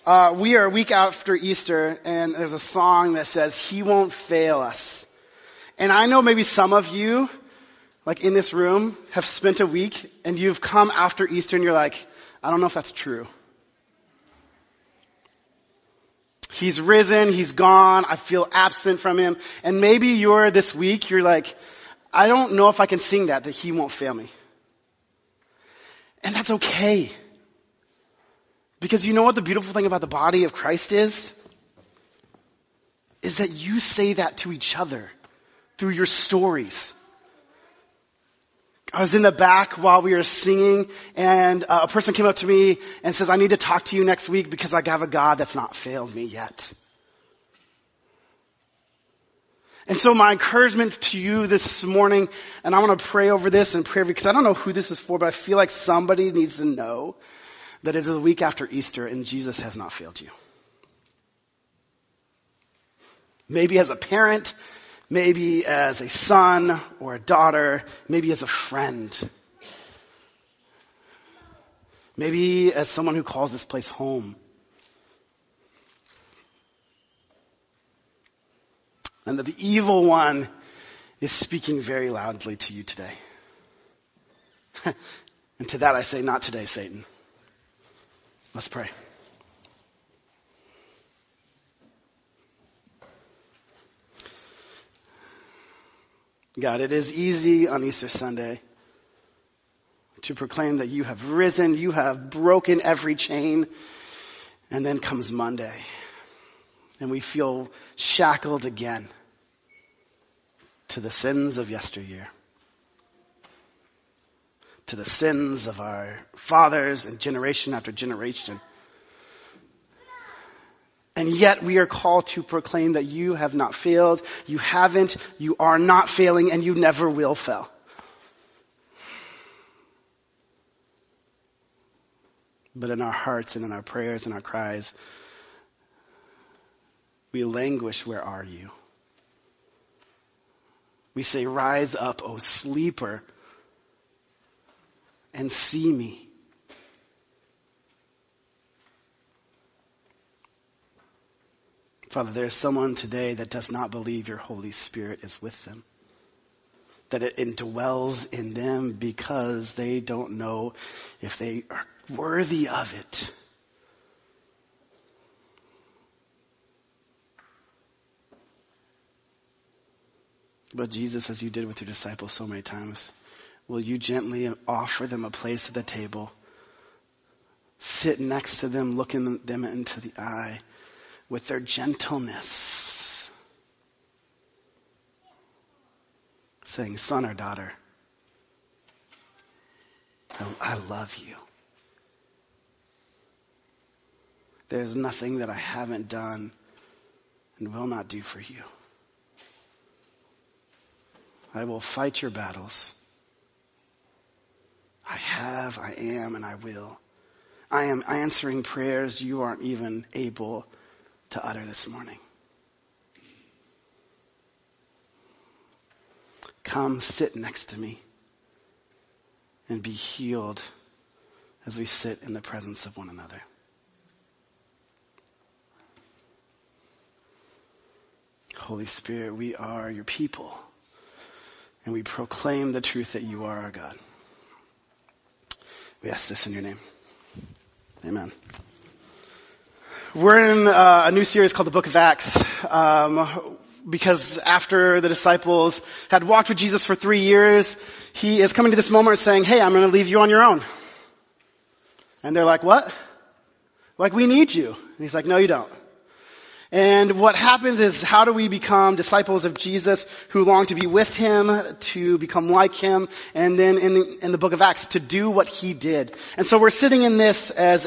We are a week after Easter, and there's a song that says, "He won't fail us." And I know maybe some of you, like in this room, have spent a week, and you've come after Easter, and you're like, I don't know if that's true. He's risen, he's gone, I feel absent from him. And maybe this week, you're like, I don't know if I can sing that he won't fail me. And that's okay. Because you know what the beautiful thing about the body of Christ is? Is that you say that to each other through your stories. I was in the back while we were singing, and a person came up to me and says, I need to talk to you next week because I have a God that's not failed me yet. And so my encouragement to you this morning, and I want to pray over this and pray because I don't know who this is for, but I feel like somebody needs to know that it is a week after Easter and Jesus has not failed you. Maybe as a parent, maybe as a son or a daughter, maybe as a friend. Maybe as someone who calls this place home. And that the evil one is speaking very loudly to you today. And to that I say, not today, Satan. Let's pray. God, it is easy on Easter Sunday to proclaim that you have risen, you have broken every chain, and then comes Monday, and we feel shackled again to the sins of yesteryear, to the sins of our fathers and generation after generation. And yet we are called to proclaim that you have not failed, you haven't, you are not failing, and you never will fail. But in our hearts and in our prayers and our cries, we languish, where are you? We say, rise up, O sleeper, and see me. Father, there is someone today that does not believe your Holy Spirit is with them. That it indwells in them because they don't know if they are worthy of it. But Jesus, as you did with your disciples so many times, will you gently offer them a place at the table, sit next to them, looking them into the eye, with their gentleness, saying, son or daughter, I love you. There's nothing that I haven't done and will not do for you. I will fight your battles. I have, I am, and I will. I am answering prayers you aren't even able to utter this morning. Come sit next to me and be healed as we sit in the presence of one another. Holy Spirit, we are your people, and we proclaim the truth that you are our God. We ask this in your name. Amen. We're in a new series called the Book of Acts, because after the disciples had walked with Jesus for 3 years, he is coming to this moment saying, hey, I'm going to leave you on your own. And they're like, what? Like, we need you. And he's like, no, you don't. And what happens is, how do we become disciples of Jesus who long to be with him, to become like him, and then in the book of Acts to do what he did. And so we're sitting in this as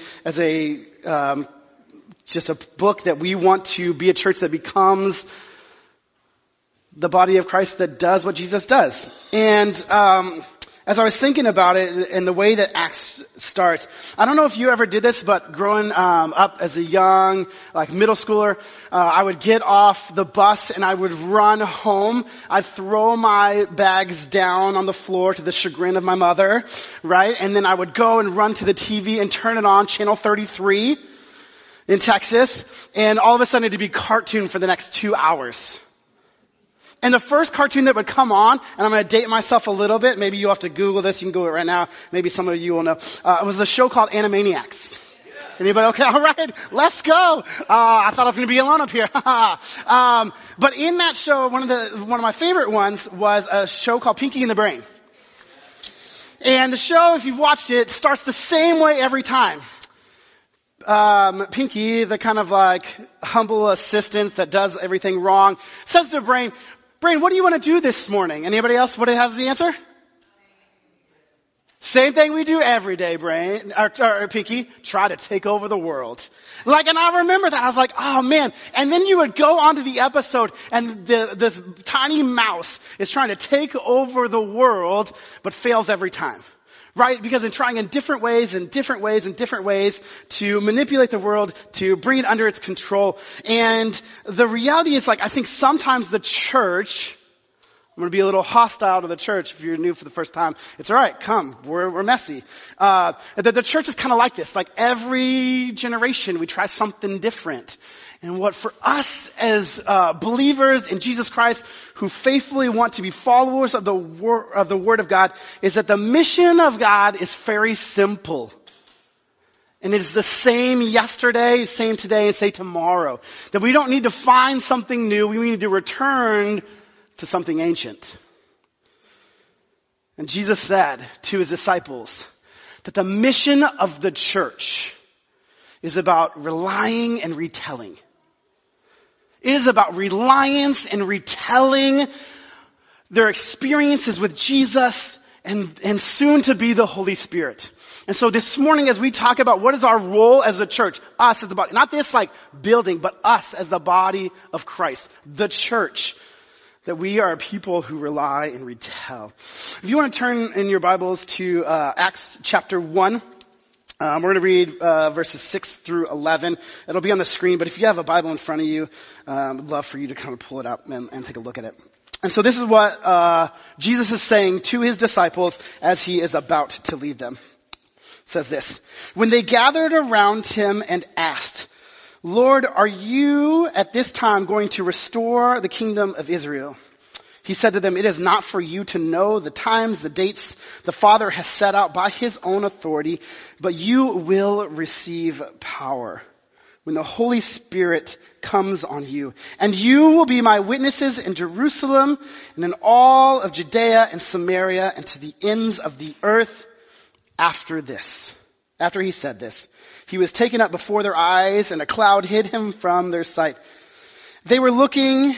just a book that we want to be a church that becomes the body of Christ that does what Jesus does. And as I was thinking about it and the way that Acts starts, I don't know if you ever did this, but growing up as a young, middle schooler, I would get off the bus and I would run home. I'd throw my bags down on the floor to the chagrin of my mother, right? And then I would go and run to the TV and turn it on, channel 33. in Texas, and all of a sudden it'd be cartoon for the next 2 hours. And the first cartoon that would come on, and I'm going to date myself a little bit, maybe you'll have to Google this, you can Google it right now, maybe some of you will know, it was a show called Animaniacs. Anybody? Okay, alright, let's go. I thought I was going to be alone up here. But in that show, one of my favorite ones was a show called Pinky and the Brain. And the show, if you've watched it, starts the same way every time. Pinky, the kind of like humble assistant that does everything wrong, says to Brain, what do you want to do this morning? Anybody else? What has the answer? Same thing we do every day, Brain, or Pinky, try to take over the world. Like, and I remember that. I was like, oh man. And then you would go onto the episode and this tiny mouse is trying to take over the world, but fails every time. Right? Because in trying in different ways to manipulate the world, to bring it under its control. And the reality is, like, I think sometimes the church, I'm going to be a little hostile to the church if you're new for the first time. It's alright, come. We're messy. The church is kind of like this. Like every generation we try something different. And what for us as believers in Jesus Christ who faithfully want to be followers of the Word of God is that the mission of God is very simple. And it is the same yesterday, same today, and say tomorrow. That we don't need to find something new. We need to return to something ancient. And Jesus said to his disciples that the mission of the church is about relying and retelling. It is about reliance and retelling their experiences with Jesus and soon to be the Holy Spirit. And so this morning as we talk about what is our role as a church, us as the body, not this like building, but us as the body of Christ, the church, that we are people who rely and retell. If you want to turn in your Bibles to Acts chapter 1, we're going to read verses 6 through 11. It'll be on the screen, but if you have a Bible in front of you, I'd love for you to kind of pull it up and take a look at it. And so this is what Jesus is saying to his disciples as he is about to leave them. It says this: when they gathered around him and asked, "Lord, are you at this time going to restore the kingdom of Israel?" He said to them, "It is not for you to know the times, the dates the Father has set out by his own authority, but you will receive power when the Holy Spirit comes on you. And you will be my witnesses in Jerusalem and in all of Judea and Samaria and to the ends of the earth." After he said this, he was taken up before their eyes, and a cloud hid him from their sight. They were looking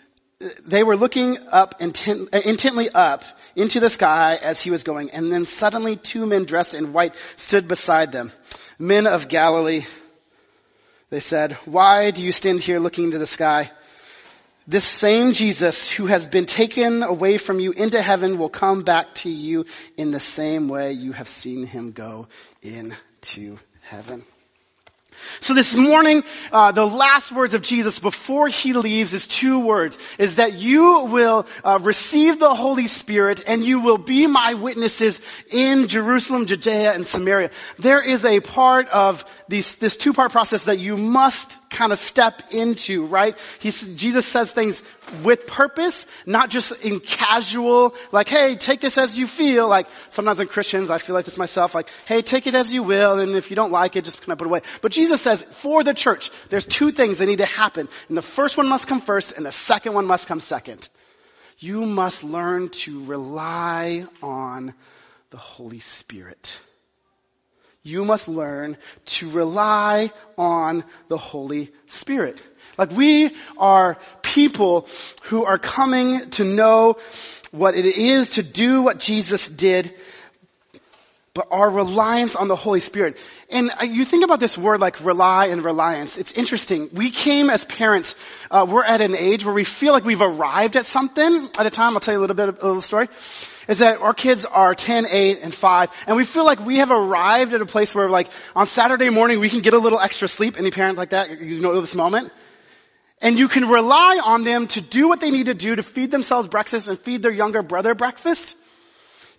up intently up into the sky as he was going. And then suddenly 2 men dressed in white stood beside them. "Men of Galilee," they said, "why do you stand here looking into the sky? This same Jesus who has been taken away from you into heaven will come back to you in the same way you have seen him go into heaven." So this morning, the last words of Jesus before he leaves is 2 words, is that you will receive the Holy Spirit and you will be my witnesses in Jerusalem, Judea, and Samaria. There is a part of this 2-part process that you must kind of step into, right? Jesus says things with purpose, not just in casual, like, hey, take this as you feel. Like sometimes in Christians, I feel like this myself, like, hey, take it as you will, and if you don't like it, just kind of put it away. But Jesus says, for the church, there's 2 things that need to happen. And the first one must come first, and the second one must come second. You must learn to rely on the Holy Spirit. You must learn to rely on the Holy Spirit. Like we are people who are coming to know what it is to do what Jesus did, but our reliance on the Holy Spirit. And you think about this word like rely and reliance. It's interesting. We came as parents, we're at an age where we feel like we've arrived at something at a time. I'll tell you a little story. Is that our kids are 10, 8, and 5, and we feel like we have arrived at a place where like on Saturday morning we can get a little extra sleep. Any parents like that? You know this moment? And you can rely on them to do what they need to do to feed themselves breakfast and feed their younger brother breakfast.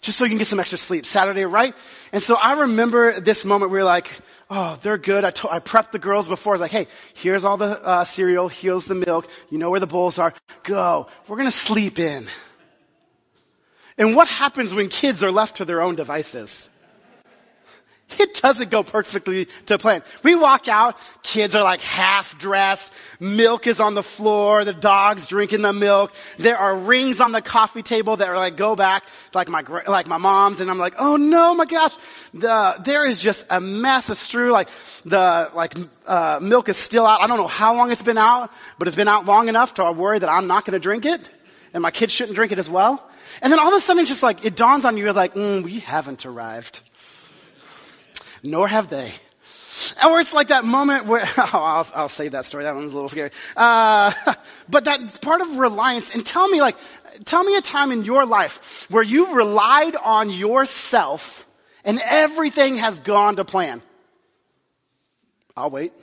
just so you can get some extra sleep. Saturday, right? And so I remember this moment where we were like, oh, they're good. I prepped the girls before. I was like, hey, here's all the cereal. Here's the milk. You know where the bowls are. Go. We're going to sleep in. And what happens when kids are left to their own devices? It doesn't go perfectly to plan. We walk out, kids are like half dressed, milk is on the floor, the dog's drinking the milk, there are rings on the coffee table that are like go back, like my mom's, and I'm like, oh no, my gosh, there is just a mess of strew, milk is still out. I don't know how long it's been out, but it's been out long enough to worry that I'm not gonna drink it, and my kids shouldn't drink it as well. And then all of a sudden it's just like, it dawns on you, you're like, we haven't arrived. Nor have they. Or it's like that moment where, I'll save that story. That one's a little scary. But that part of reliance, and tell me a time in your life where you've relied on yourself and everything has gone to plan. I'll wait.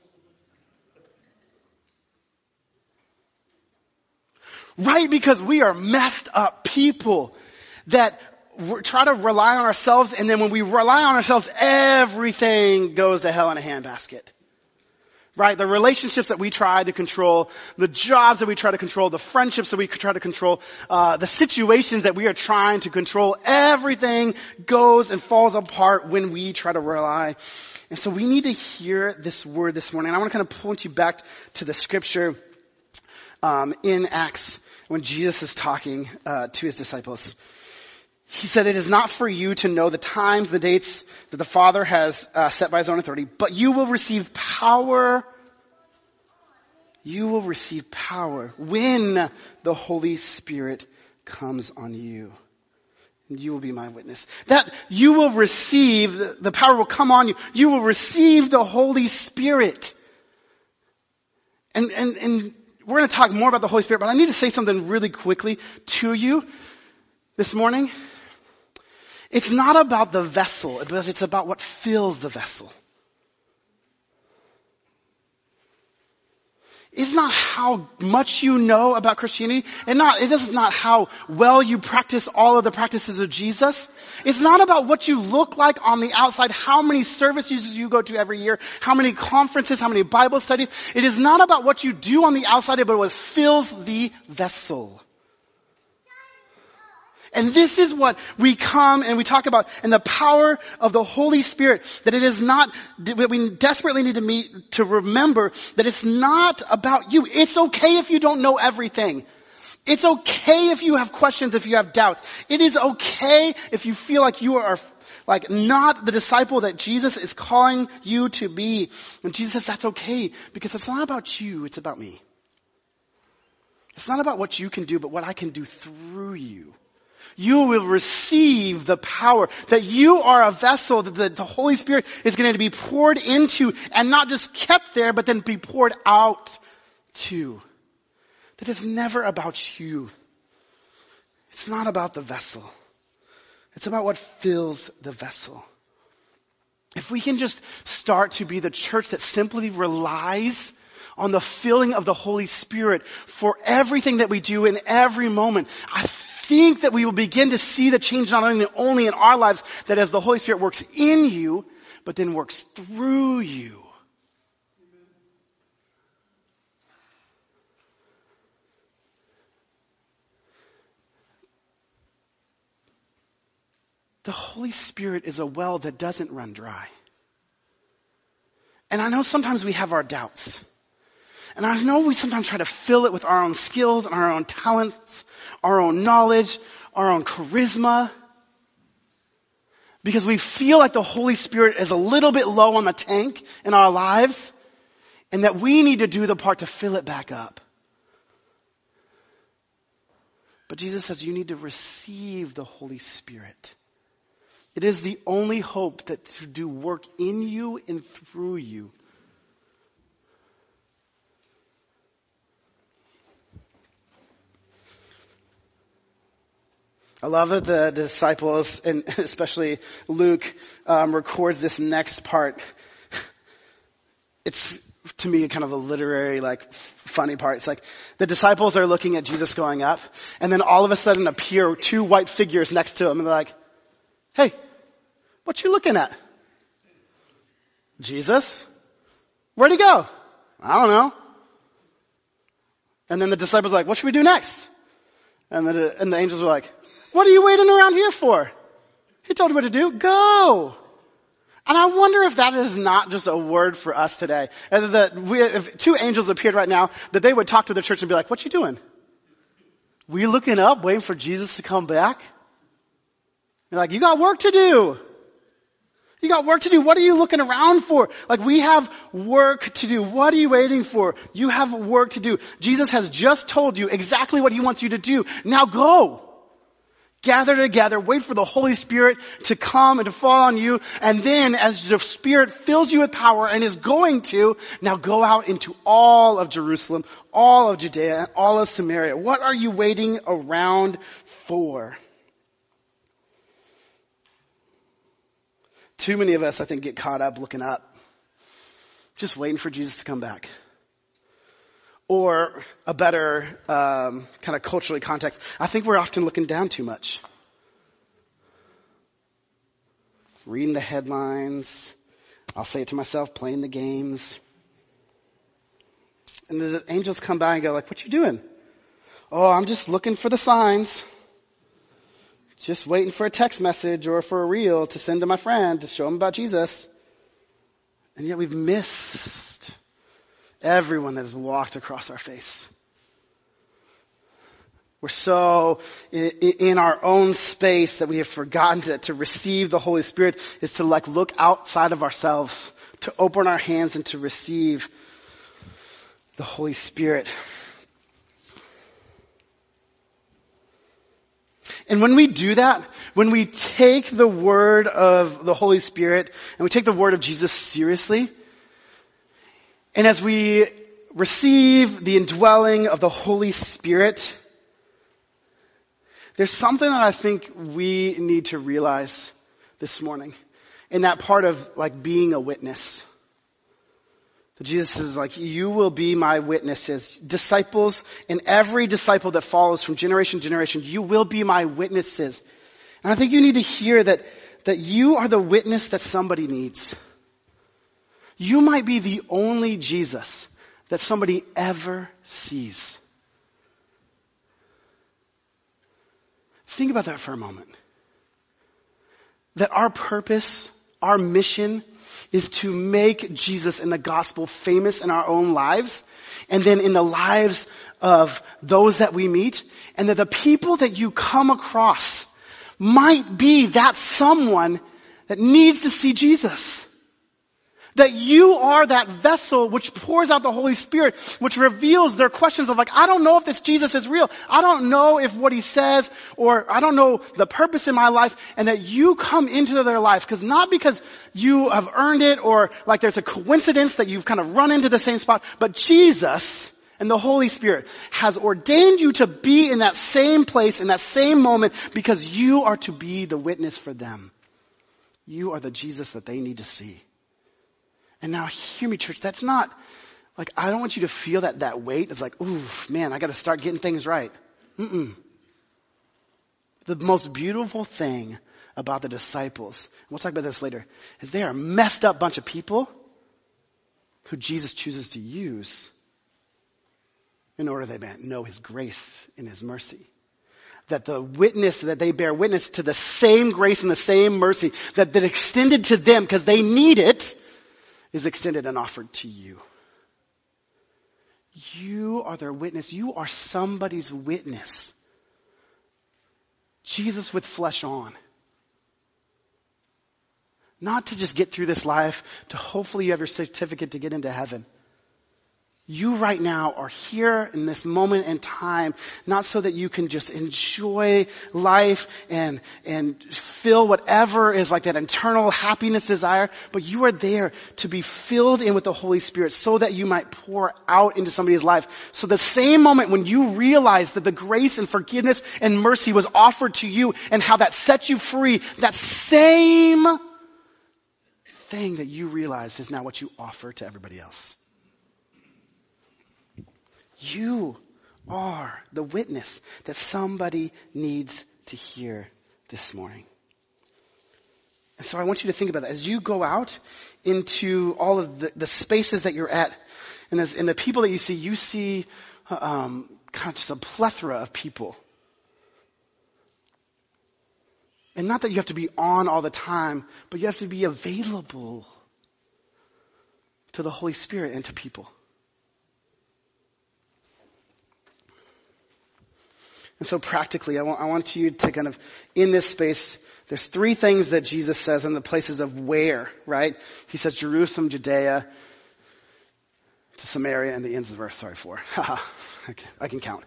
Right? Because we are messed up people that try to rely on ourselves, and then when we rely on ourselves, everything goes to hell in a handbasket. Right? The relationships that we try to control, the jobs that we try to control, the friendships that we try to control, the situations that we are trying to control, everything goes and falls apart when we try to rely. And so we need to hear this word this morning. I want to kind of point you back to the scripture in Acts when Jesus is talking to his disciples. He said, it is not for you to know the times, the dates that the Father has set by his own authority, but you will receive power. You will receive power when the Holy Spirit comes on you. And you will be my witness. That you will receive, the power will come on you. You will receive the Holy Spirit. And we're going to talk more about the Holy Spirit, but I need to say something really quickly to you this morning. It's not about the vessel, but it's about what fills the vessel. It's not how much you know about Christianity, and it is not how well you practice all of the practices of Jesus. It's not about what you look like on the outside, how many services you go to every year, how many conferences, how many Bible studies. It is not about what you do on the outside, but what fills the vessel. And this is what we come and we talk about in the power of the Holy Spirit, that it is not, that we desperately need to remember that it's not about you. It's okay if you don't know everything. It's okay if you have questions, if you have doubts. It is okay if you feel like you are like not the disciple that Jesus is calling you to be. And Jesus says that's okay because it's not about you, it's about me. It's not about what you can do, but what I can do through you. You will receive the power that you are a vessel that the Holy Spirit is going to be poured into and not just kept there, but then be poured out to. That is never about you. It's not about the vessel. It's about what fills the vessel. If we can just start to be the church that simply relies on the filling of the Holy Spirit for everything that we do in every moment, I think that we will begin to see the change not only in our lives, that as the Holy Spirit works in you, but then works through you. The Holy Spirit is a well that doesn't run dry. And I know sometimes we have our doubts. And I know we sometimes try to fill it with our own skills and our own talents, our own knowledge, our own charisma. Because we feel like the Holy Spirit is a little bit low on the tank in our lives and that we need to do the part to fill it back up. But Jesus says you need to receive the Holy Spirit. It is the only hope that to do work in you and through you. I love that the disciples, and especially Luke, records this next part. to me, kind of a literary, funny part. It's like the disciples are looking at Jesus going up, and then all of a sudden appear two white figures next to him, and they're like, hey, what you looking at? Jesus? Where'd he go? I don't know. And then the disciples are like, what should we do next? And the angels were like, what are you waiting around here for? He told you what to do. Go. And I wonder if that is not just a word for us today. And that if two angels appeared right now, that they would talk to the church and be like, what you doing? We looking up, waiting for Jesus to come back? You're like, you got work to do. You got work to do. What are you looking around for? We have work to do. What are you waiting for? You have work to do. Jesus has just told you exactly what he wants you to do. Now go. Gather together, wait for the Holy Spirit to come and to fall on you, and then as the Spirit fills you with power and is going to, now go out into all of Jerusalem, all of Judea, all of Samaria. What are you waiting around for? Too many of us, I think, get caught up looking up, just waiting for Jesus to come back. Or a better kind of culturally context, I think we're often looking down too much. Reading the headlines, I'll say it to myself, playing the games. And the angels come by and go like, what you doing? Oh, I'm just looking for the signs. Just waiting for a text message or for a reel to send to my friend to show him about Jesus. And yet we've missed everyone that has walked across our face. We're so in our own space that we have forgotten that to receive the Holy Spirit is to look outside of ourselves, to open our hands and to receive the Holy Spirit. And when we do that, when we take the word of the Holy Spirit and we take the word of Jesus seriously, and as we receive the indwelling of the Holy Spirit, there's something that I think we need to realize this morning in that part of being a witness. That Jesus is you will be my witnesses. Disciples, and every disciple that follows from generation to generation, you will be my witnesses. And I think you need to hear that you are the witness that somebody needs. You might be the only Jesus that somebody ever sees. Think about that for a moment. That our purpose, our mission, is to make Jesus and the gospel famous in our own lives, and then in the lives of those that we meet, and that the people that you come across might be that someone that needs to see Jesus. That you are that vessel which pours out the Holy Spirit, which reveals their questions of I don't know if this Jesus is real. I don't know if what he says, or I don't know the purpose in my life, and that you come into their life. Not because you have earned it, or there's a coincidence that you've kind of run into the same spot, but Jesus and the Holy Spirit has ordained you to be in that same place, in that same moment, because you are to be the witness for them. You are the Jesus that they need to see. And now hear me, church, that's not, I don't want you to feel that weight. It's ooh, man, I gotta start getting things right. The most beautiful thing about the disciples, and we'll talk about this later, is they are a messed up bunch of people who Jesus chooses to use in order they may know his grace and his mercy. That the witness, that they bear witness to the same grace and the same mercy that extended to them because they need it, is extended and offered to you. You are their witness. You are somebody's witness. Jesus with flesh on. Not to just get through this life, to hopefully you have your certificate to get into heaven. You right now are here in this moment in time, not so that you can just enjoy life and fill whatever is that internal happiness desire, but you are there to be filled in with the Holy Spirit so that you might pour out into somebody's life. So the same moment when you realize that the grace and forgiveness and mercy was offered to you and how that set you free, that same thing that you realize is now what you offer to everybody else. You are the witness that somebody needs to hear this morning. And so I want you to think about that. As you go out into all of the spaces that you're at, and the people that you see kind of just a plethora of people. And not that you have to be on all the time, but you have to be available to the Holy Spirit and to people. And so practically, I want you to kind of, in this space, there's 3 things that Jesus says in the places of where, right? He says Jerusalem, Judea, to Samaria, and the ends of the earth. Sorry, 4. I can count.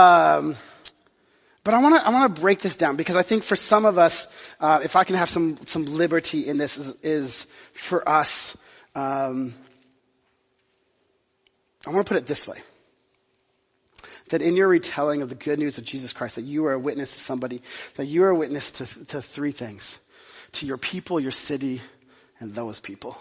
But I want to break this down because I think for some of us, if I can have some liberty in this, is for us. I want to put it this way: that in your retelling of the good news of Jesus Christ, that you are a witness to somebody, that you are a witness to 3 things: to your people, your city, and those people.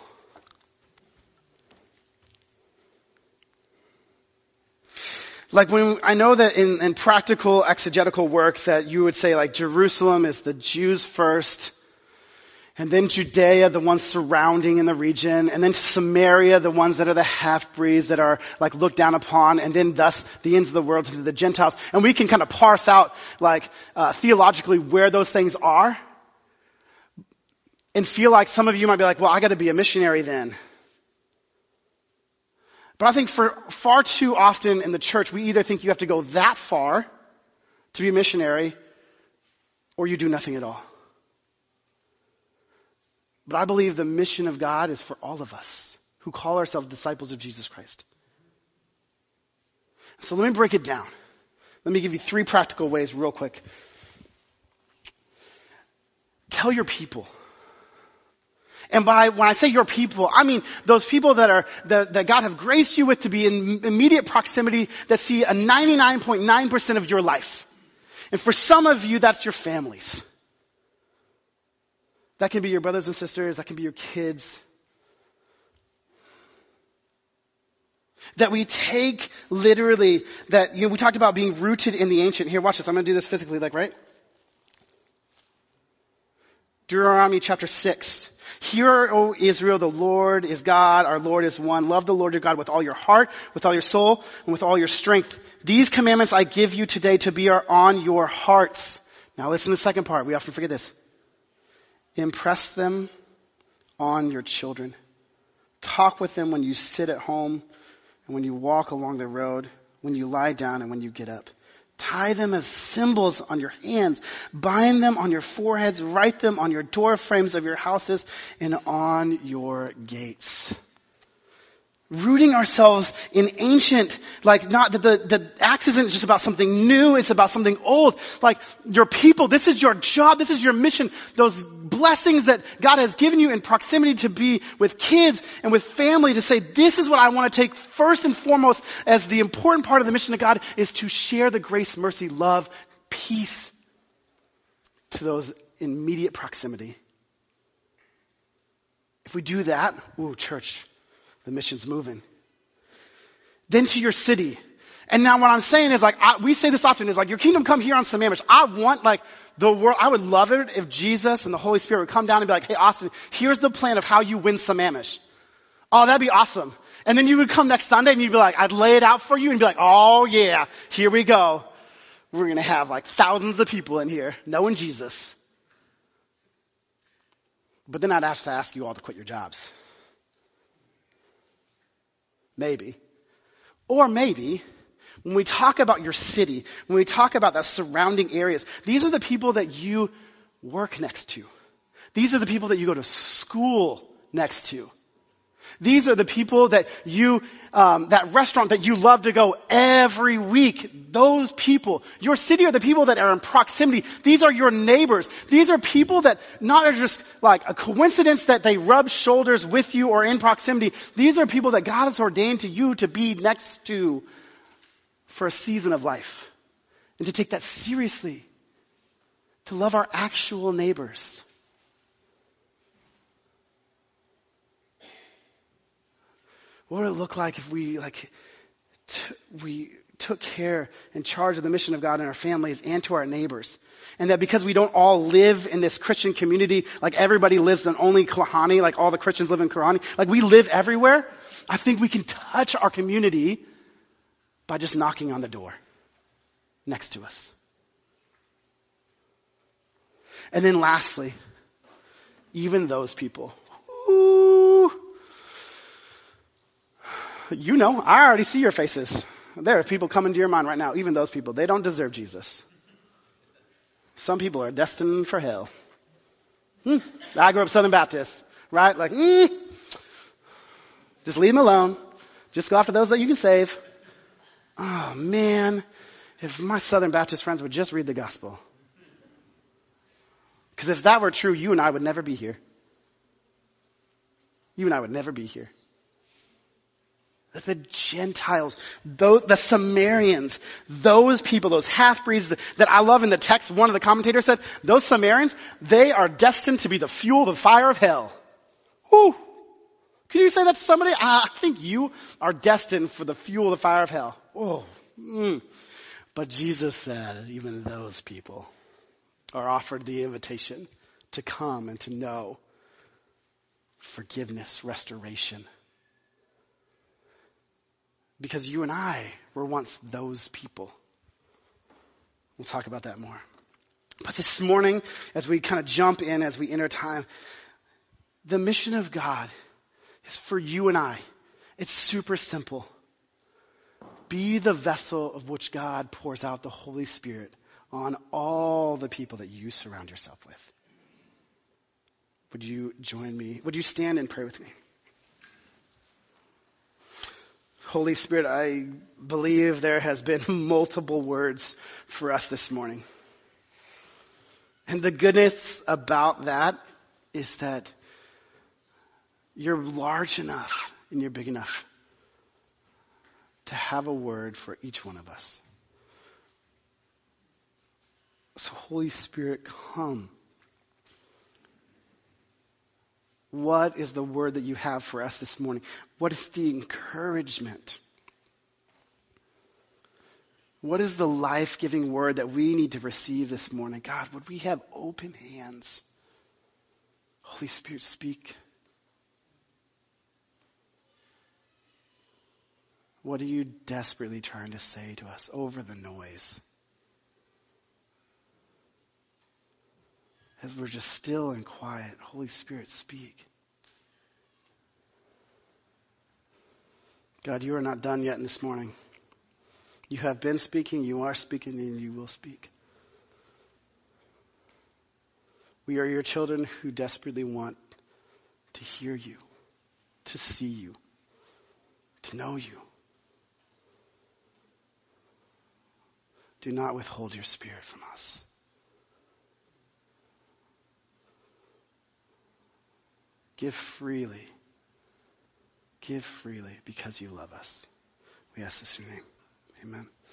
Like I know that in practical exegetical work that you would say like Jerusalem is the Jews first, and then Judea, the ones surrounding in the region, and then Samaria, the ones that are the half-breeds that are like looked down upon, and then thus the ends of the world to the Gentiles. And we can kind of parse out like theologically where those things are, and feel like some of you might be like, well, I got to be a missionary then. But I think for far too often in the church, we either think you have to go that far to be a missionary, or you do nothing at all. But I believe the mission of God is for all of us who call ourselves disciples of Jesus Christ. So let me break it down. Let me give you 3 practical ways real quick. Tell your people. And when I say your people, I mean those people that God have graced you with to be in immediate proximity, that see a 99.9% of your life. And for some of you, that's your families. That can be your brothers and sisters. That can be your kids. That we take literally that, we talked about being rooted in the ancient. Here, watch this. I'm going to do this physically, right? Deuteronomy chapter 6. Hear, O Israel, the Lord is God, our Lord is one. Love the Lord your God with all your heart, with all your soul, and with all your strength. These commandments I give you today to be on your hearts. Now listen to the second part. We often forget this. Impress them on your children. Talk with them when you sit at home and when you walk along the road, when you lie down and when you get up. Tie them as symbols on your hands. Bind them on your foreheads. Write them on your door frames of your houses and on your gates. Rooting ourselves in ancient, like not that the Acts isn't just about something new, it's about something old. Like your people, this is your job, this is your mission. Those blessings that God has given you in proximity to be with kids and with family, to say this is what I want to take first and foremost as the important part of the mission of God, is to share the grace, mercy, love, peace to those in immediate proximity. If we do that, church, the mission's moving. Then to your city. And now what I'm saying is we say this often, is like, your kingdom come here on Sammamish. I want the world, I would love it if Jesus and the Holy Spirit would come down and be like, hey Austin, here's the plan of how you win Sammamish. Oh, that'd be awesome. And then you would come next Sunday and you'd be like, I'd lay it out for you and be like, oh yeah, here we go. We're going to have thousands of people in here knowing Jesus. But then I'd have to ask you all to quit your jobs. Maybe. Or maybe, when we talk about your city, when we talk about the surrounding areas, these are the people that you work next to. These are the people that you go to school next to. These are the people that that restaurant that you love to go every week. Those people, your city, are the people that are in proximity. These are your neighbors. These are people that not are just like a coincidence that they rub shoulders with you or in proximity. These are people that God has ordained to you to be next to for a season of life. And to take that seriously. To love our actual neighbors. What would it look like if we we took care and charge of the mission of God in our families and to our neighbors. And that because we don't all live in this Christian community, like everybody lives in only Klahani, like all the Christians live in Klahani, like we live everywhere, I think we can touch our community by just knocking on the door next to us. And then lastly, even those people, ooh, you know, I already see your faces. There are people coming to your mind right now, even those people. They don't deserve Jesus. Some people are destined for hell. I grew up Southern Baptist, right? Like, just leave them alone. Just go after those that you can save. Oh man, if my Southern Baptist friends would just read the gospel. Because if that were true, you and I would never be here. You and I would never be here. The Gentiles, the Samaritans, those people, those half-breeds that I love in the text, one of the commentators said, those Samaritans, they are destined to be the fuel, the fire of hell. Whew. Can you say that to somebody? I think you are destined for the fuel, the fire of hell. Oh. But Jesus said, even those people are offered the invitation to come and to know forgiveness, restoration. Because you and I were once those people. We'll talk about that more. But this morning, as we kind of jump in, as we enter time, the mission of God is for you and I. It's super simple. Be the vessel of which God pours out the Holy Spirit on all the people that you surround yourself with. Would you join me? Would you stand and pray with me? Holy Spirit, I believe there has been multiple words for us this morning. And the goodness about that is that you're large enough and you're big enough to have a word for each one of us. So Holy Spirit, come. What is the word that you have for us this morning? What is the encouragement? What is the life-giving word that we need to receive this morning? God, would we have open hands? Holy Spirit, speak. What are you desperately trying to say to us over the noise? As we're just still and quiet, Holy Spirit, speak. God, you are not done yet in this morning. You have been speaking, you are speaking, and you will speak. We are your children who desperately want to hear you, to see you, to know you. Do not withhold your Spirit from us. Give freely. Give freely because you love us. We ask this in your name. Amen.